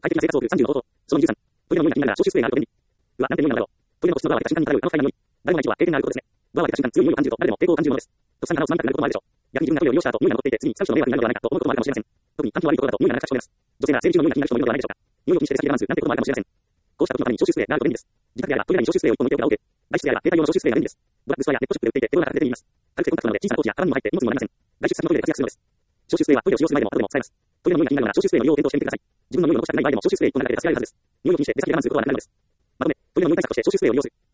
快適な生活を送る30の方法。その23。トイレの匂いが気になるなら消臭スプレーがあると便利。うわ、なんて匂いなんだろう。トイレの個室のドアを開けた瞬間に漂うあの不快な匂い。誰もが一度は経験があることですね。ドアを開けた瞬間強い匂いを感じると誰でも抵抗を感じるものです。とっさに鼻をつまみたくなることもあるでしょう。逆に自分がトイレを利用した後、匂いが残っていて、次に使う人の迷惑になるのではないかと思うこともあるかもしれません。特に環境悪いところだと匂いがなく着想を出す。女性が生理中の匂いが気になる人もいるのではないでしょうか。匂いを気にして出先で我慢するなんてこともあるかもしれません。こうした時のために消臭スプレーがあると便利です。自宅であればトイレに消臭スプレーを1本置いておけば OK。外出であれば携帯用の消臭スプレーが便利です。ドラッグストアやネットショップで売っていて手頃な価格で手に入ります。軽くてコンパクトなので小さなポーチやカバンにも入って荷物もなりません。外出先のトイレで活躍するのです。消臭スプレーはトイレを使用する前でも後でも使えます。トイレの匂いが気になるなら消臭スプレーの利用を検討してみてください。自分の匂いを残したくない場合でも消臭スプレー1本の中で助けられるはずです。匂いを気にして出先で我慢することはなくなるのです。まとめ、トイレの匂い対策として消臭スプレーを利用する。